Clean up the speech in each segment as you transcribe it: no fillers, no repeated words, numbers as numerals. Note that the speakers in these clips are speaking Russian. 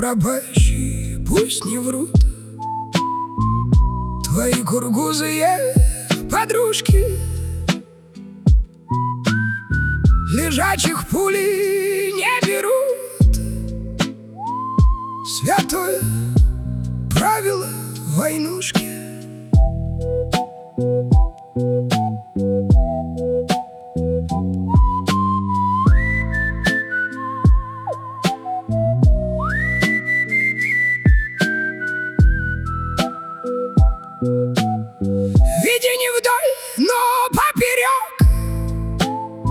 пропащие пусть не врут. Твои кургузые подружки лежачих пули не берут. Святое правило войнушки. Види не вдоль, но поперек,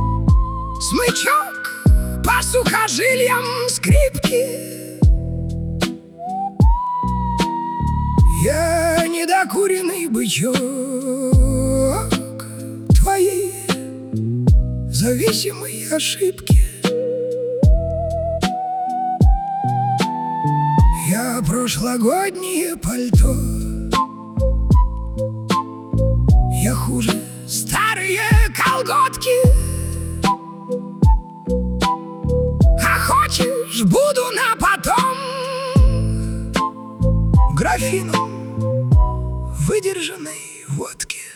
смычок по сухожилиям скрипки. Я недокуренный бычок твоей зависимой ошибки. Я прошлогоднее пальто, я хуже старые колготки. А хочешь, буду на потом графином выдержанной водки.